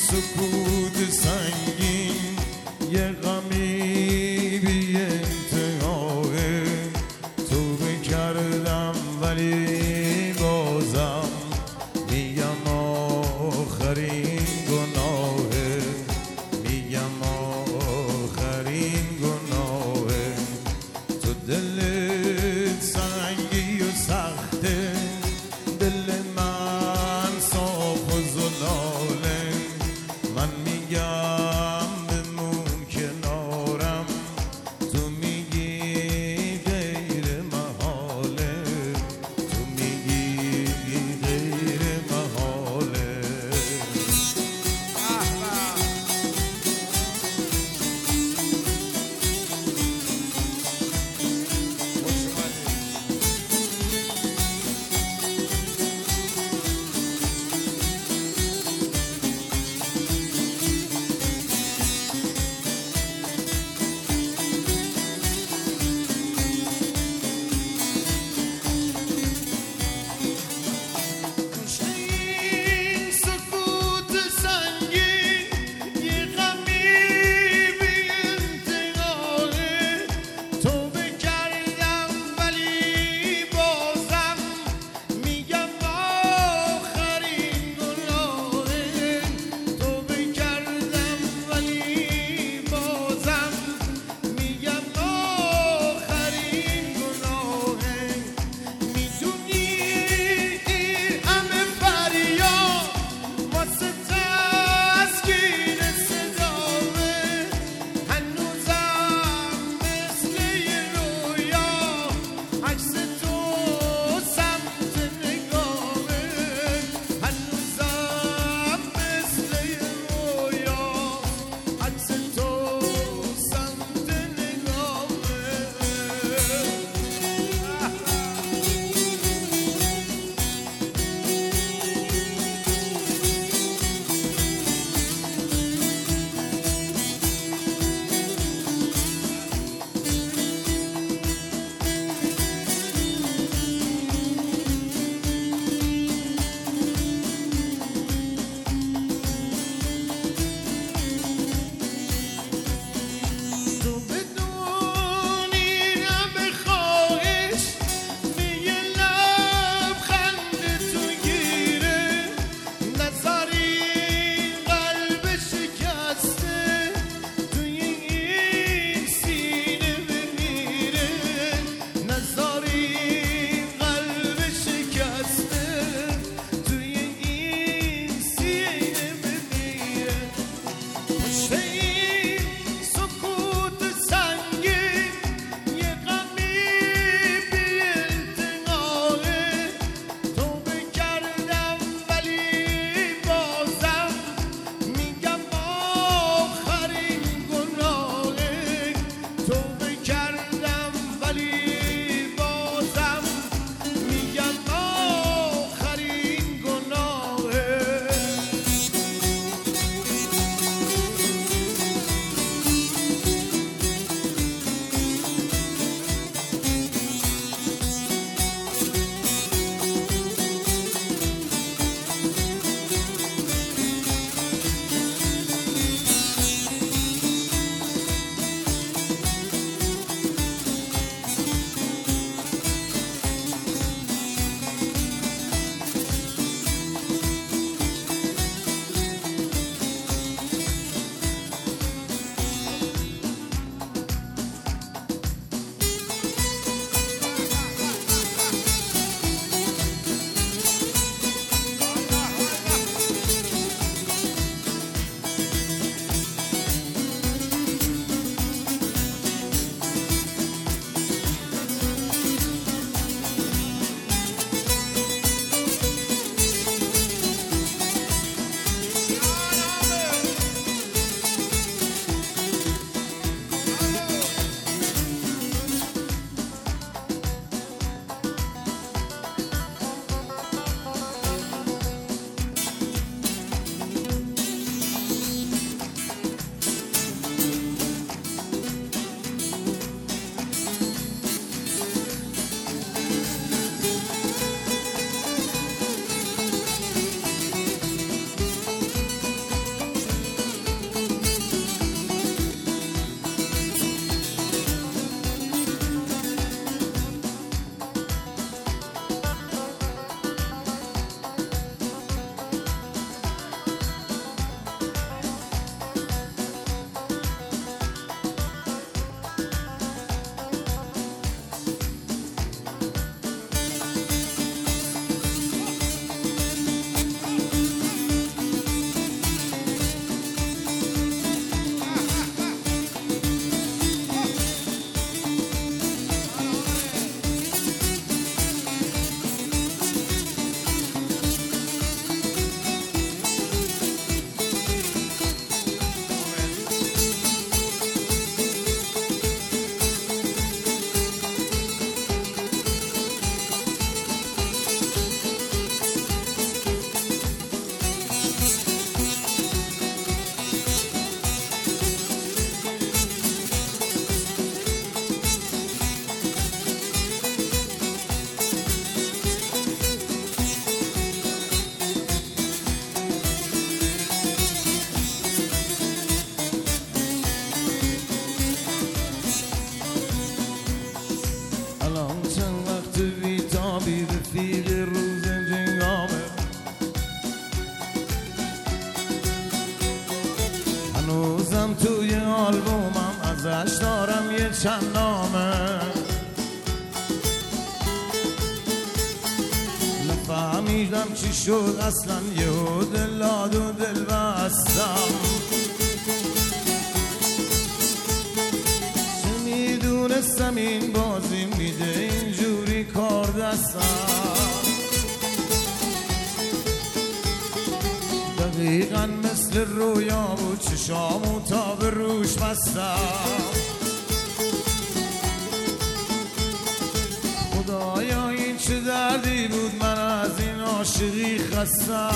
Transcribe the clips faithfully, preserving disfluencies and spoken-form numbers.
سکوت سنگین یه غمی بی انتهاه توبه کردم ولی بازم میگم آخرین گناهه میگم آخرین گناهه تو دلت سنگی و سخته دل من صاف و زلاله من میگم بمون کنارم تو میگی غیر محاله تو میگی غیر محاله چند نامه نفهمیدم چی شد اصلا یه دل داد و دل بستم چه میدونستم این بازی میده اینجوری کار دستم دقیقا مثل رویا بود چشامو تا به روش بستم خدایا این چه دردی بود من از این عاشقی خستم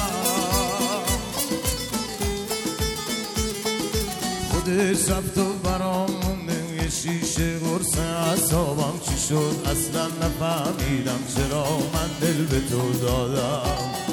خودش رفت و برام مونده یه شیشه قرص اعصابم چی شد اصلا نفهمیدم چرا من دل به تو دادم